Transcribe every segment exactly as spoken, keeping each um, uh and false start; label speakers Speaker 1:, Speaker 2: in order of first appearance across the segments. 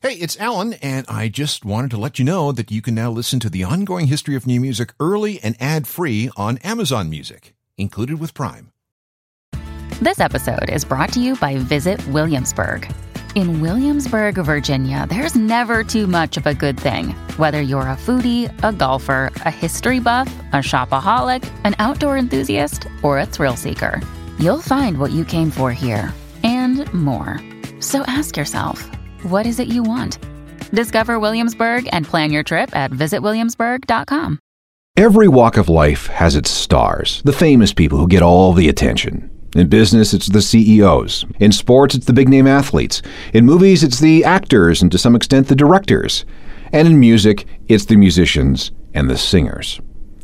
Speaker 1: Hey, it's Alan, and I just wanted to let you know that you can now listen to the ongoing history of new music early and ad-free on Amazon Music, included with Prime.
Speaker 2: This episode is brought to you by Visit Williamsburg. In Williamsburg, Virginia, there's never too much of a good thing. Whether you're a foodie, a golfer, a history buff, a shopaholic, an outdoor enthusiast, or a thrill seeker, you'll find what you came for here and more. So ask yourself, what is it you want? Discover Williamsburg and plan your trip at visit williamsburg dot com.
Speaker 3: Every walk of life has its stars, the famous people who get all the attention. In business, it's the C E Os. In sports, it's the big-name athletes. In movies, it's the actors and to some extent the directors. And in music, it's the musicians and the singers.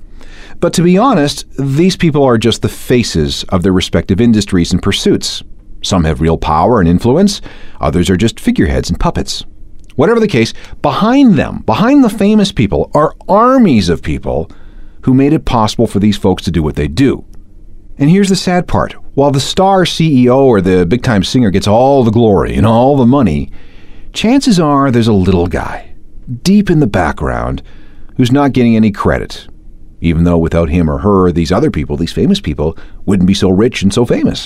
Speaker 3: But to be honest, these people are just the faces of their respective industries and pursuits. Some have real power and influence. Others are just figureheads and puppets. Whatever the case, behind them, behind the famous people, are armies of people who made it possible for these folks to do what they do. And here's the sad part. While the star C E O or the big-time singer gets all the glory and all the money, chances are there's a little guy, deep in the background, who's not getting any credit, even though without him or her, these other people, these famous people, wouldn't be so rich and so famous.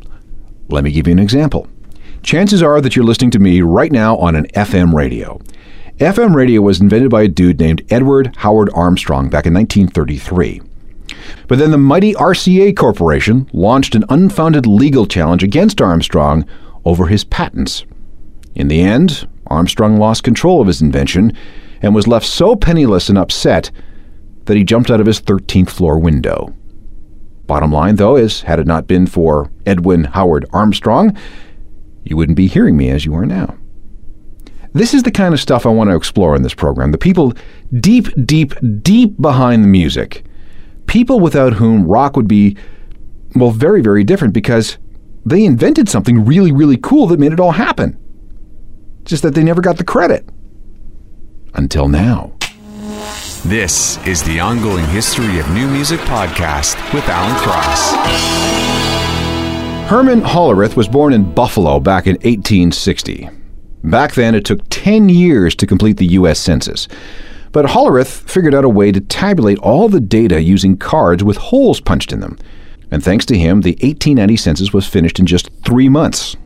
Speaker 3: Let me give you an example. Chances are that you're listening to me right now on an F M radio. F M radio was invented by a dude named Edward Howard Armstrong back in nineteen thirty-three. But then the mighty R C A Corporation launched an unfounded legal challenge against Armstrong over his patents. In the end, Armstrong lost control of his invention and was left so penniless and upset that he jumped out of his thirteenth floor window. Bottom line, though, is had it not been for Edwin Howard Armstrong, you wouldn't be hearing me as you are now. This is the kind of stuff I want to explore in this program. The people deep, deep, deep behind the music. People without whom rock would be, well, very, very different because they invented something really, really cool that made it all happen. Just that they never got the credit. Until now.
Speaker 4: This is the Ongoing History of New Music podcast with Alan Cross.
Speaker 3: Herman Hollerith was born in Buffalo back in eighteen sixty. Back then, it took ten years to complete the U S Census. But Hollerith figured out a way to tabulate all the data using cards with holes punched in them. And thanks to him, the eighteen ninety census was finished in just three months.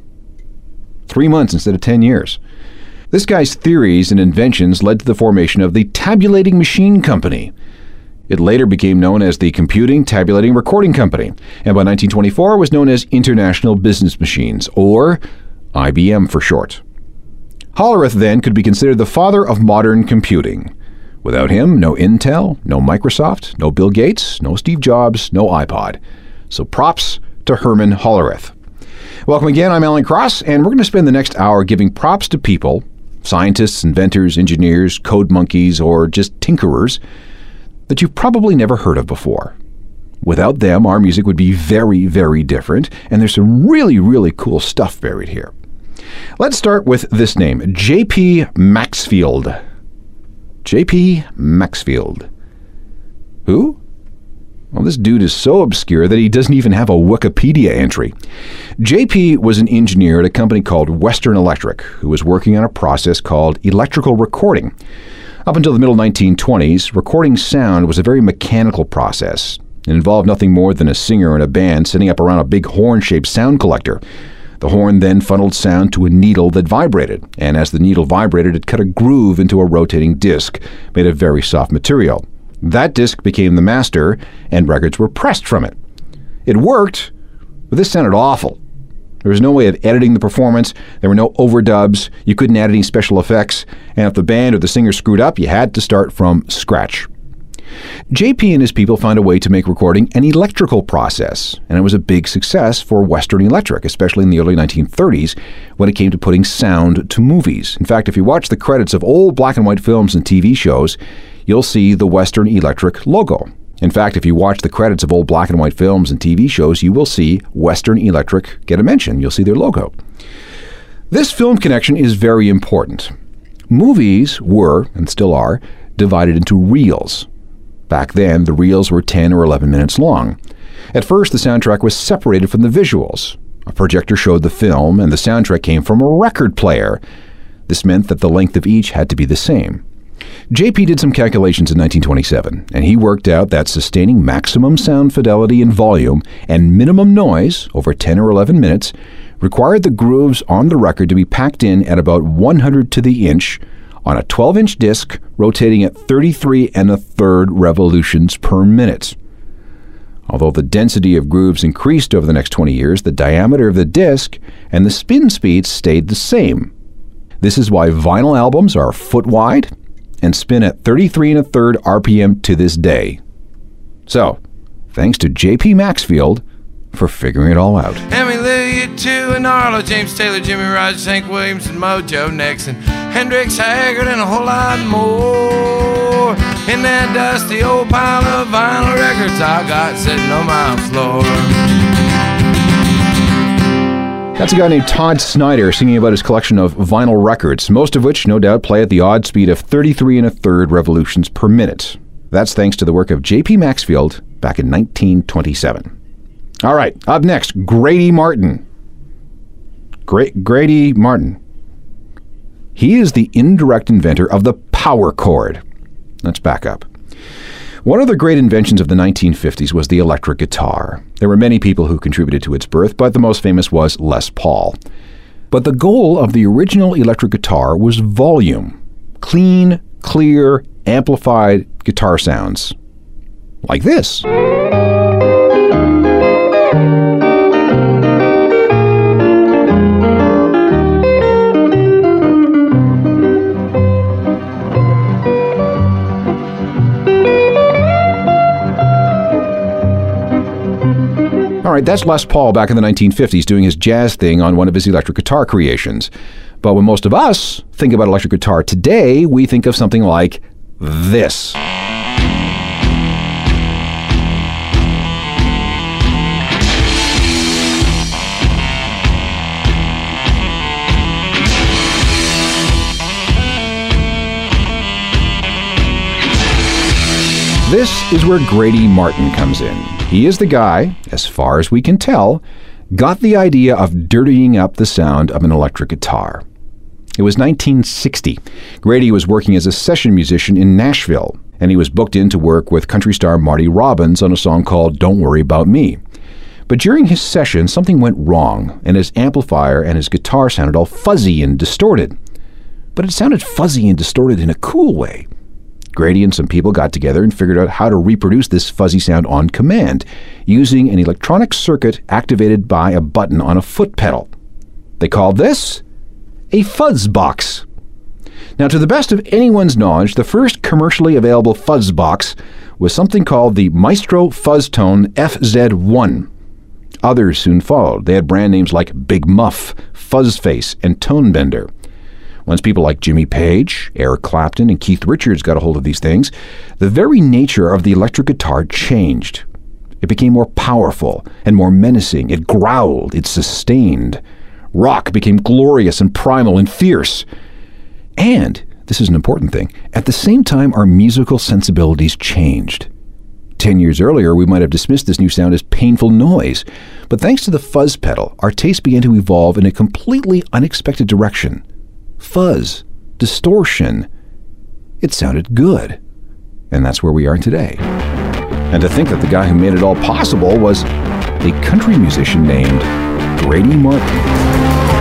Speaker 3: Three months instead of ten years. This guy's theories and inventions led to the formation of the Tabulating Machine Company. It later became known as the Computing, Tabulating, Recording Company, and by nineteen twenty-four was known as International Business Machines, or I B M for short. Hollerith then could be considered the father of modern computing. Without him, no Intel, no Microsoft, no Bill Gates, no Steve Jobs, no iPod. So props to Herman Hollerith. Welcome again, I'm Alan Cross, and we're going to spend the next hour giving props to people, scientists, inventors, engineers, code monkeys, or just tinkerers, that you've probably never heard of before. Without them, our music would be very, very different, and there's some really, really cool stuff buried here. Let's start with this name, J P Maxfield. J P Maxfield. Who? Well, this dude is so obscure that he doesn't even have a Wikipedia entry. J P was an engineer at a company called Western Electric, who was working on a process called electrical recording. Up until the middle nineteen twenties, recording sound was a very mechanical process. It involved nothing more than a singer and a band sitting up around a big horn-shaped sound collector. The horn then funneled sound to a needle that vibrated, and as the needle vibrated, it cut a groove into a rotating disc made of very soft material. That disc became the master, and records were pressed from it. It worked, but this sounded awful. There was no way of editing the performance, there were no overdubs, you couldn't add any special effects, and if the band or the singer screwed up, you had to start from scratch. J P and his people found a way to make recording an electrical process, and it was a big success for Western Electric, especially in the early nineteen thirties when it came to putting sound to movies. In fact, if you watch the credits of old black and white films and T V shows, you'll see the Western Electric logo. In fact, if you watch the credits of old black and white films and T V shows, you will see Western Electric get a mention. You'll see their logo. This film connection is very important. Movies were, and still are, divided into reels. Back then, the reels were ten or eleven minutes long. At first, the soundtrack was separated from the visuals. A projector showed the film, and the soundtrack came from a record player. This meant that the length of each had to be the same. J P did some calculations in nineteen twenty-seven, and he worked out that sustaining maximum sound fidelity and volume and minimum noise over ten or eleven minutes required the grooves on the record to be packed in at about one hundred to the inch on a twelve-inch disc rotating at thirty-three and a third revolutions per minute. Although the density of grooves increased over the next twenty years, the diameter of the disc and the spin speeds stayed the same. This is why vinyl albums are a foot wide and spin at thirty-three and a third R P M to this day. So, thanks to J P Maxfield for figuring it all out.
Speaker 5: Emily two and Arlo, James Taylor, Jimmy Rogers, Hank Williams, and Mojo Nixon, Hendrix, Haggard, and a whole lot more. In that dusty old pile of vinyl records I got sitting on my floor.
Speaker 3: That's a guy named Todd Snyder singing about his collection of vinyl records, most of which, no doubt, play at the odd speed of thirty-three and a third revolutions per minute. That's thanks to the work of J P Maxfield back in nineteen twenty-seven. All right, up next, Grady Martin. Gra- Grady Martin. He is the indirect inventor of the power chord. Let's back up. One of the great inventions of the nineteen fifties was the electric guitar. There were many people who contributed to its birth, but the most famous was Les Paul. But the goal of the original electric guitar was volume. Clean, clear, amplified guitar sounds. Like this. All right, that's Les Paul back in the nineteen fifties doing his jazz thing on one of his electric guitar creations. But when most of us think about electric guitar today, we think of something like this. This is where Grady Martin comes in. He is the guy, as far as we can tell, got the idea of dirtying up the sound of an electric guitar. It was nineteen sixty. Grady was working as a session musician in Nashville, and he was booked in to work with country star Marty Robbins on a song called Don't Worry About Me. But during his session, something went wrong, and his amplifier and his guitar sounded all fuzzy and distorted. But it sounded fuzzy and distorted in a cool way. Grady and some people got together and figured out how to reproduce this fuzzy sound on command, using an electronic circuit activated by a button on a foot pedal. They called this a fuzz box. Now, to the best of anyone's knowledge, the first commercially available fuzz box was something called the Maestro Fuzztone F Z one. Others soon followed. They had brand names like Big Muff, Fuzzface, and Tonebender. Once people like Jimmy Page, Eric Clapton, and Keith Richards got a hold of these things, the very nature of the electric guitar changed. It became more powerful and more menacing. It growled. It sustained. Rock became glorious and primal and fierce. And, this is an important thing, at the same time our musical sensibilities changed. Ten years earlier, we might have dismissed this new sound as painful noise. But thanks to the fuzz pedal, our taste began to evolve in a completely unexpected direction. Fuzz, distortion. It sounded good. And that's where we are today. And to think that the guy who made it all possible was a country musician named Grady Martin.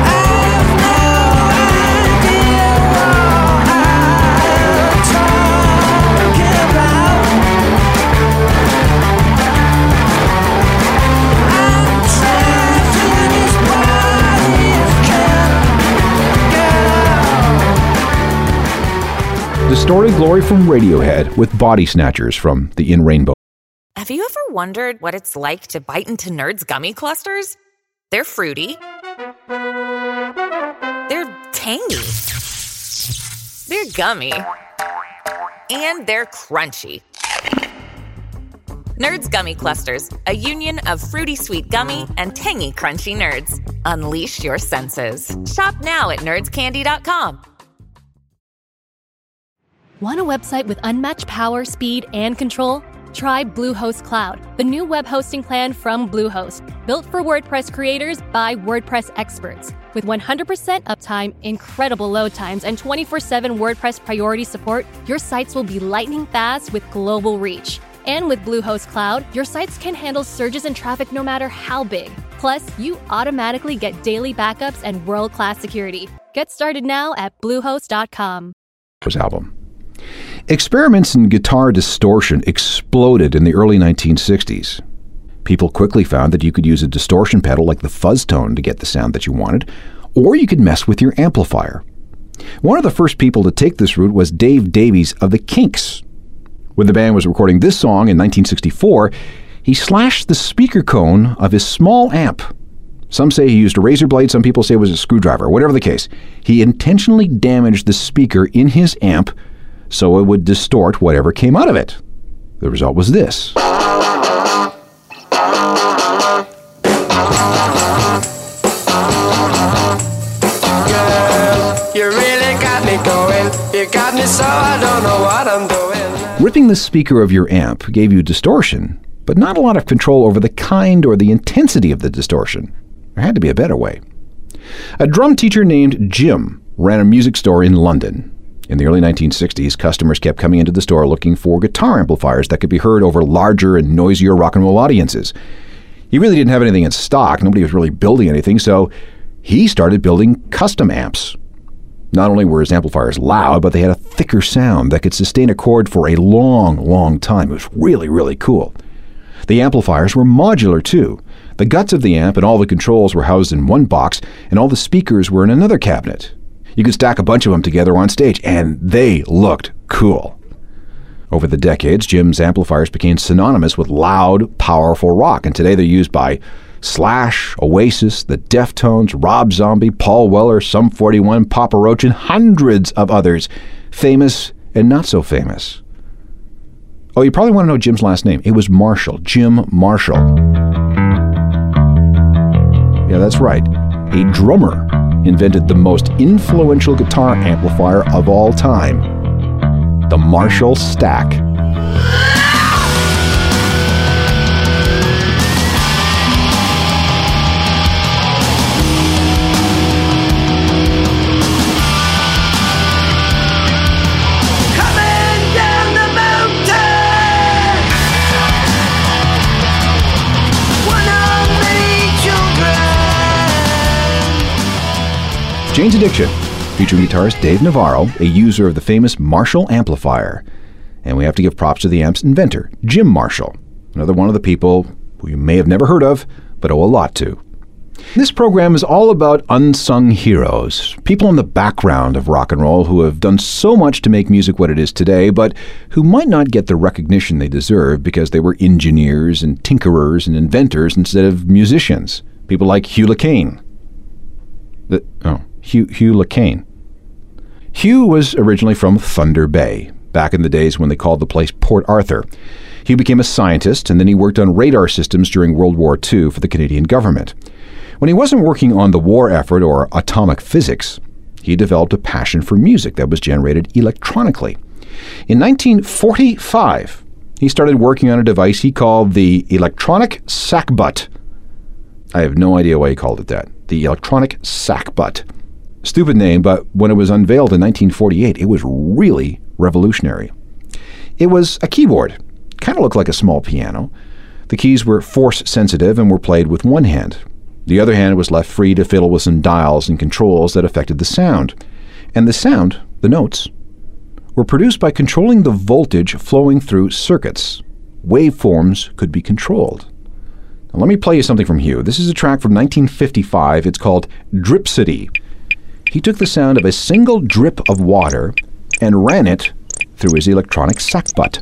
Speaker 3: Distorted Glory from Radiohead with Body Snatchers from the In Rainbow.
Speaker 6: Have you ever wondered what it's like to bite into Nerds gummy clusters? They're fruity. They're tangy. They're gummy. And they're crunchy. Nerds Gummy Clusters, a union of fruity sweet gummy and tangy crunchy nerds. Unleash your senses. Shop now at nerds candy dot com.
Speaker 7: Want a website with unmatched power, speed, and control? Try Bluehost Cloud, the new web hosting plan from Bluehost, built for WordPress creators by WordPress experts. With one hundred percent uptime, incredible load times, and twenty-four seven WordPress priority support, your sites will be lightning fast with global reach. And with Bluehost Cloud, your sites can handle surges in traffic no matter how big. Plus, you automatically get daily backups and world-class security. Get started now at bluehost dot com.
Speaker 3: Album. Experiments in guitar distortion exploded in the early nineteen sixties. People quickly found that you could use a distortion pedal like the fuzz tone to get the sound that you wanted, or you could mess with your amplifier. One of the first people to take this route was Dave Davies of the Kinks. When the band was recording this song in nineteen sixty-four, he slashed the speaker cone of his small amp. Some say he used a razor blade, some people say it was a screwdriver. Whatever the case, he intentionally damaged the speaker in his amp so it would distort whatever came out of it. The result was this.
Speaker 5: You really got me going. You got me so I don't know what I'm doing.
Speaker 3: Ripping the speaker of your amp gave you distortion, but not a lot of control over the kind or the intensity of the distortion. There had to be a better way. A drum teacher named Jim ran a music store in London. In the early nineteen sixties, customers kept coming into the store looking for guitar amplifiers that could be heard over larger and noisier rock and roll audiences. He really didn't have anything in stock. Nobody was really building anything, so he started building custom amps. Not only were his amplifiers loud, but they had a thicker sound that could sustain a chord for a long, long time. It was really, really cool. The amplifiers were modular, too. The guts of the amp and all the controls were housed in one box, and all the speakers were in another cabinet. You could stack a bunch of them together on stage, and they looked cool. Over the decades, Jim's amplifiers became synonymous with loud, powerful rock, and today they're used by Slash, Oasis, the Deftones, Rob Zombie, Paul Weller, Sum forty-one, Papa Roach, and hundreds of others, famous and not so famous. Oh, you probably want to know Jim's last name. It was Marshall, Jim Marshall. Yeah, that's right. A drummer invented the most influential guitar amplifier of all time, the Marshall Stack.
Speaker 5: Coming down the mountain, one of many children.
Speaker 3: Jane's Addiction, featuring guitarist Dave Navarro, a user of the famous Marshall amplifier. And we have to give props to the amp's inventor, Jim Marshall, another one of the people who you may have never heard of, but owe a lot to. This program is all about unsung heroes, people in the background of rock and roll who have done so much to make music what it is today, but who might not get the recognition they deserve because they were engineers and tinkerers and inventors instead of musicians. People like Hugh LaCaine. The, oh, Hugh, Hugh LaCaine. Hugh was originally from Thunder Bay, back in the days when they called the place Port Arthur. Hugh became a scientist, and then he worked on radar systems during World War Two for the Canadian government. When he wasn't working on the war effort or atomic physics, he developed a passion for music that was generated electronically. In nineteen forty-five, he started working on a device he called the electronic sackbut. I have no idea why he called it that. The electronic sackbut. Stupid name, but when it was unveiled in nineteen forty-eight, it was really revolutionary. It was a keyboard. Kind of looked like a small piano. The keys were force-sensitive and were played with one hand. The other hand was left free to fiddle with some dials and controls that affected the sound. And the sound, the notes, were produced by controlling the voltage flowing through circuits. Waveforms could be controlled. Now, let me play you something from Hugh. This is a track from nineteen fifty-five. It's called Dripsody. He took the sound of a single drip of water and ran it through his electronic sackbut.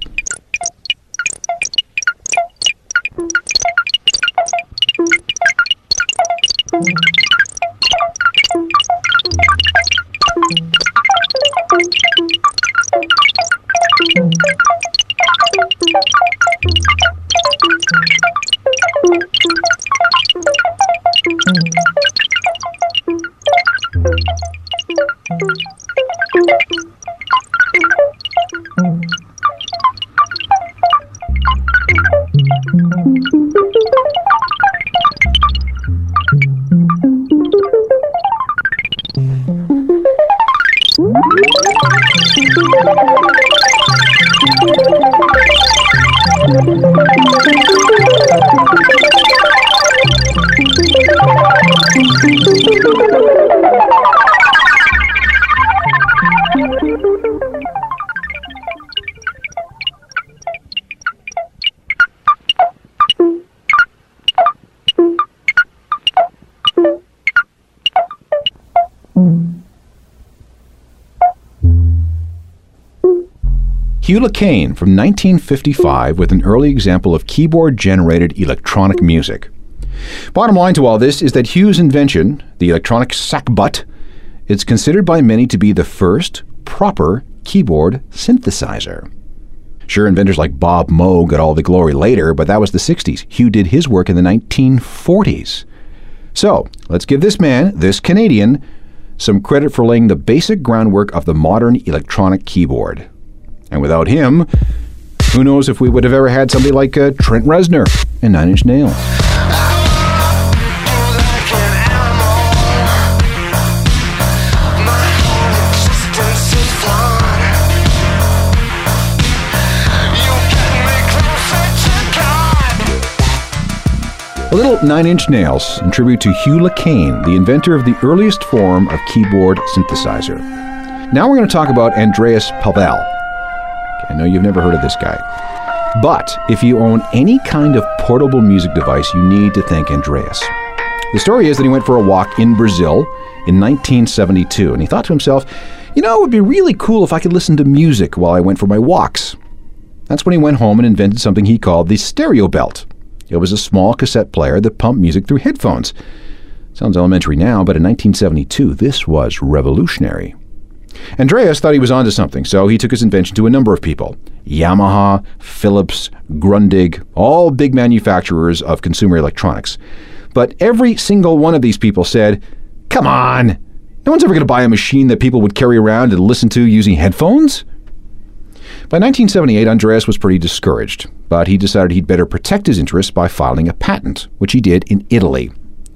Speaker 3: Hugh LeCane from nineteen fifty-five with an early example of keyboard-generated electronic music. Bottom line to all this is that Hugh's invention, the electronic sackbut, is considered by many to be the first proper keyboard synthesizer. Sure, inventors like Bob Moog got all the glory later, but that was the sixties. Hugh did his work in the nineteen forties. So, let's give this man, this Canadian, some credit for laying the basic groundwork of the modern electronic keyboard. And without him, who knows if we would have ever had somebody like uh, Trent Reznor and Nine Inch Nails. A little Nine Inch Nails in tribute to Hugh LeCane, the inventor of the earliest form of keyboard synthesizer. Now we're going to talk about Andreas Pavel. I know you've never heard of this guy. But if you own any kind of portable music device, you need to thank Andreas. The story is that he went for a walk in Brazil in nineteen seventy-two, and he thought to himself, you know, it would be really cool if I could listen to music while I went for my walks. That's when he went home and invented something he called the stereo belt. It was a small cassette player that pumped music through headphones. Sounds elementary now, but in nineteen seventy-two, this was revolutionary. Andreas thought he was onto something, so he took his invention to a number of people. Yamaha, Philips, Grundig, all big manufacturers of consumer electronics. But every single one of these people said, come on, no one's ever going to buy a machine that people would carry around and listen to using headphones? By nineteen seventy-eight, Andreas was pretty discouraged, but he decided he'd better protect his interests by filing a patent, which he did in Italy.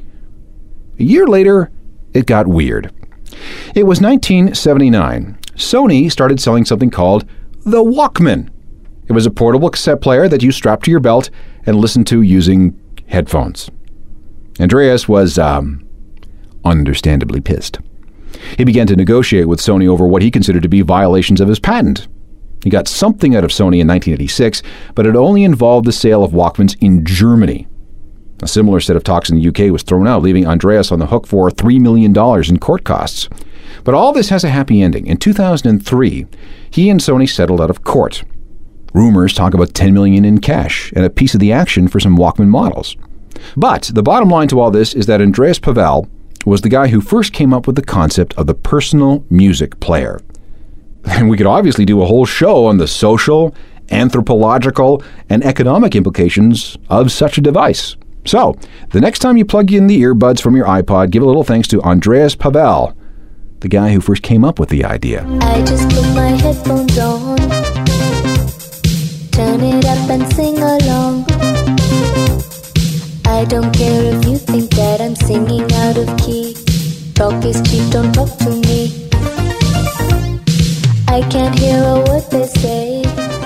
Speaker 3: A year later, it got weird. It was nineteen seventy-nine. Sony started selling something called the Walkman. It was a portable cassette player that you strapped to your belt and listened to using headphones. Andreas was, um, understandably pissed. He began to negotiate with Sony over what he considered to be violations of his patent. He got something out of Sony in nineteen eighty-six, but it only involved the sale of Walkmans in Germany. A similar set of talks in the U K was thrown out, leaving Andreas on the hook for three million dollars in court costs. But all this has a happy ending. In two thousand three, he and Sony settled out of court. Rumors talk about ten million dollars in cash and a piece of the action for some Walkman models. But the bottom line to all this is that Andreas Pavel was the guy who first came up with the concept of the personal music player. And we could obviously do a whole show on the social, anthropological, and economic implications of such a device. So, the next time you plug in the earbuds from your iPod, give a little thanks to Andreas Pavel, the guy who first came up with the idea.
Speaker 8: I just put my headphones on, turn it up and sing along. I don't care if you think that I'm singing out of key. Talk is cheap, don't talk to me. I can't hear a word they say.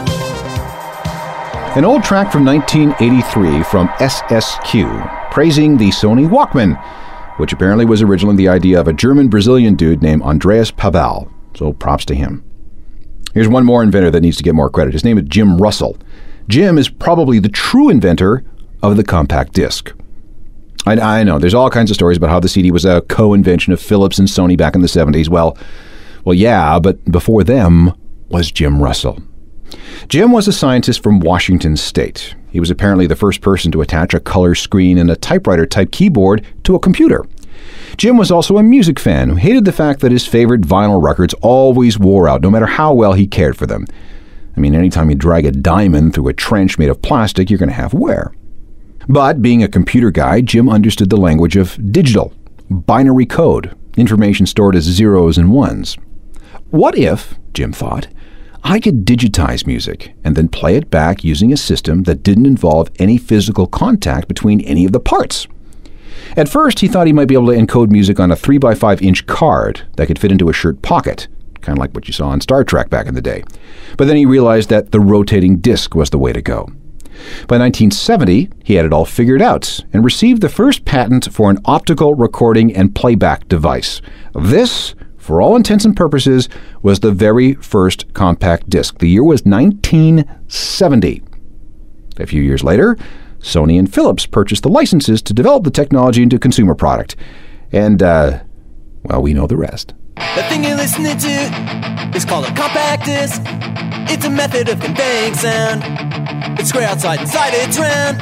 Speaker 3: An old track from nineteen eighty-three from S S Q, praising the Sony Walkman, which apparently was originally the idea of a German-Brazilian dude named Andreas Pavel. So props to him. Here's one more inventor that needs to get more credit. His name is Jim Russell. Jim is probably the true inventor of the compact disc. I, I know, there's all kinds of stories about how the C D was a co-invention of Philips and Sony back in the seventies. Well, well, yeah, but before them was Jim Russell. Jim was a scientist from Washington State. He was apparently the first person to attach a color screen and a typewriter-type keyboard to a computer. Jim was also a music fan who hated the fact that his favorite vinyl records always wore out, no matter how well he cared for them. I mean, anytime you drag a diamond through a trench made of plastic, you're going to have wear. But being a computer guy, Jim understood the language of digital, binary code, information stored as zeros and ones. What if, Jim thought, I could digitize music and then play it back using a system that didn't involve any physical contact between any of the parts? At first, he thought he might be able to encode music on a three by five inch card that could fit into a shirt pocket, kind of like what you saw on Star Trek back in the day. But then he realized that the rotating disc was the way to go. By nineteen seventy, he had it all figured out and received the first patent for an optical recording and playback device. This, for all intents and purposes, was the very first compact disc. The year was nineteen seventy. A few years later, Sony and Philips purchased the licenses to develop the technology into a consumer product. And, uh, well, we know the rest.
Speaker 9: The thing you're listening to is called a compact disc. It's a method of conveying sound. It's square outside, inside it's round.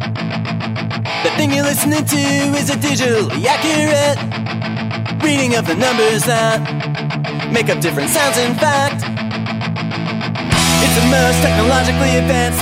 Speaker 9: The thing you're listening to is a digitally accurate reading of the numbers that make up different sounds in fact. It's the most technologically advanced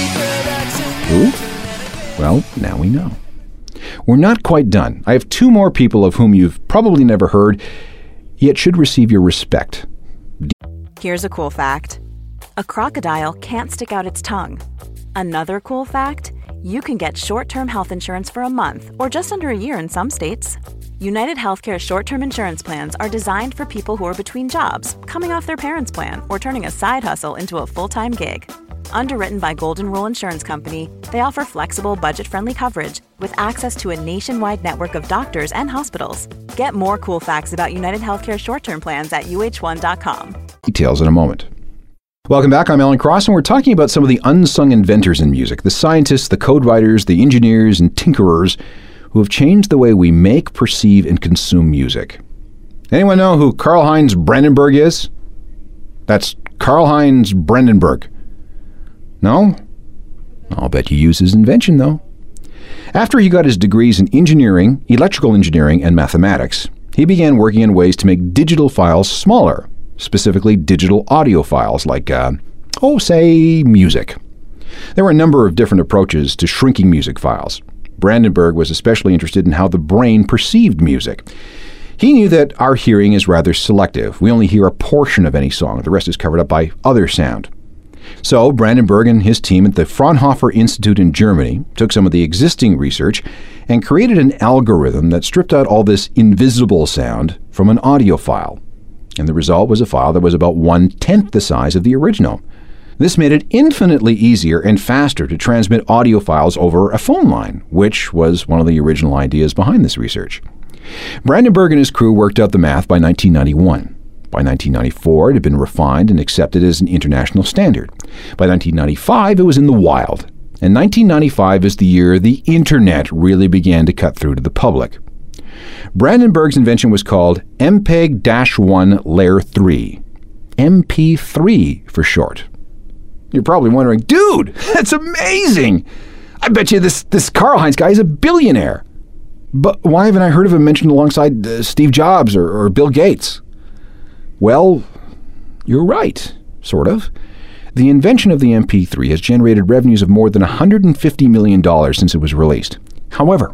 Speaker 9: sound reproduction.
Speaker 3: Ooh. Well, now we know. We're not quite done. I have two more people of whom you've probably never heard, yet should receive your respect.
Speaker 10: Here's a cool fact. A crocodile can't stick out its tongue. Another cool fact, you can get short-term health insurance for a month or just under a year in some states. United Healthcare short-term insurance plans are designed for people who are between jobs, coming off their parents' plan, or turning a side hustle into a full-time gig. Underwritten by Golden Rule Insurance Company, they offer flexible, budget-friendly coverage with access to a nationwide network of doctors and hospitals. Get more cool facts about United Healthcare short-term plans at U H one dot com.
Speaker 3: Details in a moment. Welcome back. I'm Alan Cross, and we're talking about some of the unsung inventors in music, the scientists, the code writers, the engineers, and tinkerers who have changed the way we make, perceive, and consume music. Anyone know who Karlheinz Brandenburg is? That's Karlheinz Brandenburg. No? I'll bet you use his invention, though. After he got his degrees in engineering, electrical engineering, and mathematics, he began working on ways to make digital files smaller, specifically digital audio files like, uh, oh, say, music. There were a number of different approaches to shrinking music files. Brandenburg was especially interested in how the brain perceived music. He knew that our hearing is rather selective. We only hear a portion of any song. The rest is covered up by other sound. So Brandenburg and his team at the Fraunhofer Institute in Germany took some of the existing research and created an algorithm that stripped out all this invisible sound from an audio file. And the result was a file that was about one-tenth the size of the original. This made it infinitely easier and faster to transmit audio files over a phone line, which was one of the original ideas behind this research. Brandenburg and his crew worked out the math by nineteen ninety-one. By nineteen ninety-four, it had been refined and accepted as an international standard. By nineteen ninety-five, it was in the wild. And nineteen ninety-five is the year the internet really began to cut through to the public. Brandenburg's invention was called M P E G one Layer three. M P three for short. You're probably wondering, dude, that's amazing! I bet you this, this Karlheinz guy is a billionaire. But why haven't I heard of him mentioned alongside uh, Steve Jobs or, or Bill Gates? Well, you're right, sort of. The invention of the M P three has generated revenues of more than one hundred fifty million dollars since it was released. However,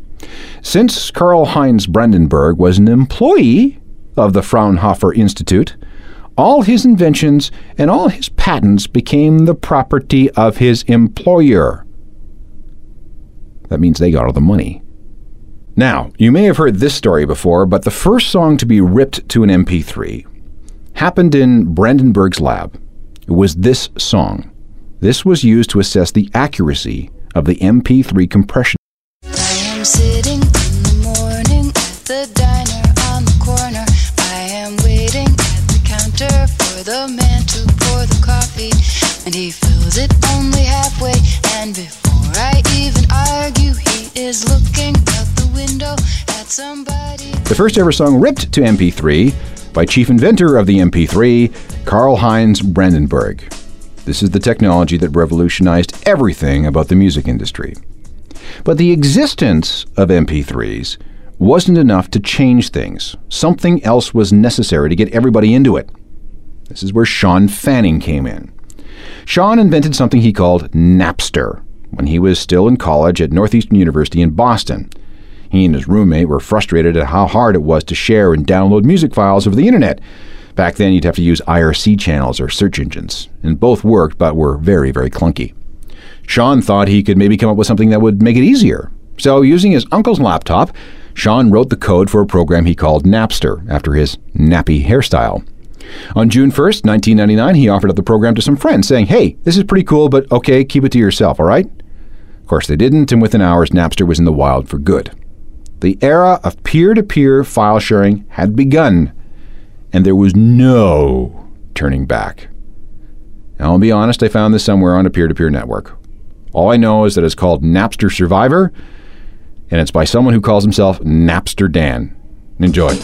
Speaker 3: since Karlheinz Brandenburg was an employee of the Fraunhofer Institute, all his inventions and all his patents became the property of his employer. That means they got all the money. Now, you may have heard this story before, but the first song to be ripped to an M P three happened in Brandenburg's lab. It was this song. This was used to assess the accuracy of the M P three compression.
Speaker 11: I am sitting in the morning at the diner on the corner. I am waiting at the counter for the man to pour the coffee, and he fills it only halfway, and before I even argue, he is looking out the window at somebody.
Speaker 3: The first ever song ripped to M P three by chief inventor of the M P three, Karlheinz Brandenburg. This is the technology that revolutionized everything about the music industry. But the existence of M P threes wasn't enough to change things. Something else was necessary to get everybody into it. This is where Sean Fanning came in. Sean invented something he called Napster when he was still in college at Northeastern University in Boston. He and his roommate were frustrated at how hard it was to share and download music files over the internet. Back then, you'd have to use I R C channels or search engines, and both worked but were very, very clunky. Sean thought he could maybe come up with something that would make it easier. So, using his uncle's laptop, Sean wrote the code for a program he called Napster, after his nappy hairstyle. On June first, nineteen ninety-nine, he offered up the program to some friends, saying, hey, this is pretty cool, but okay, keep it to yourself, all right? Of course, they didn't, and within hours, Napster was in the wild for good. The era of peer-to-peer file sharing had begun, and there was no turning back. Now, I'll be honest, I found this somewhere on a peer-to-peer network. All I know is that it's called Napster Survivor, and it's by someone who calls himself Napster Dan. Enjoy.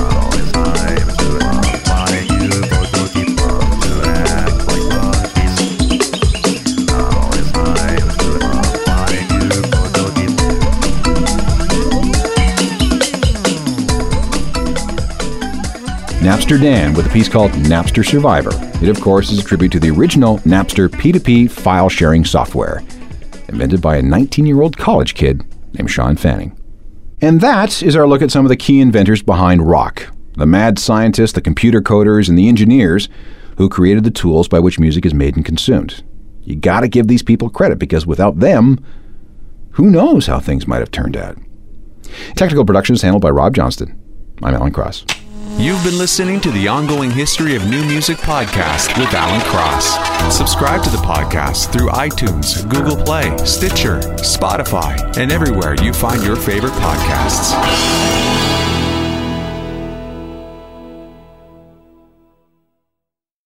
Speaker 3: Napster Dan with a piece called Napster Survivor. It, of course, is a tribute to the original Napster P two P file sharing software, invented by a nineteen-year-old college kid named Sean Fanning. And that is our look at some of the key inventors behind rock, the mad scientists, the computer coders, and the engineers who created the tools by which music is made and consumed. You gotta give these people credit, because without them, who knows how things might have turned out. Technical production is handled by Rob Johnston. I'm Alan Cross.
Speaker 4: You've been listening to the Ongoing History of New Music podcast with Alan Cross. Subscribe to the podcast through iTunes, Google Play, Stitcher, Spotify, and everywhere you find your favorite podcasts.